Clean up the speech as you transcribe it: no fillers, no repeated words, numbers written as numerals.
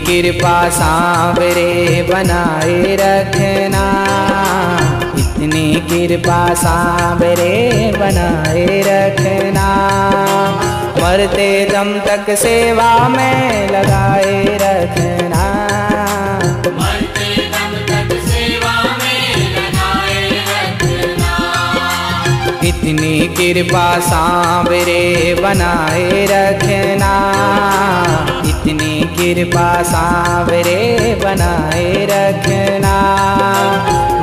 कृपा सांवरे बनाए रखना, इतनी कृपा सांवरे बनाए रखना। मरते दम तक सेवा में लगाए रखना, मरते दम तक सेवा में लगाए रखना। इतनी कृपा सांवरे बनाए रखना, इतनी कृपा सांवरे बनाए रखना।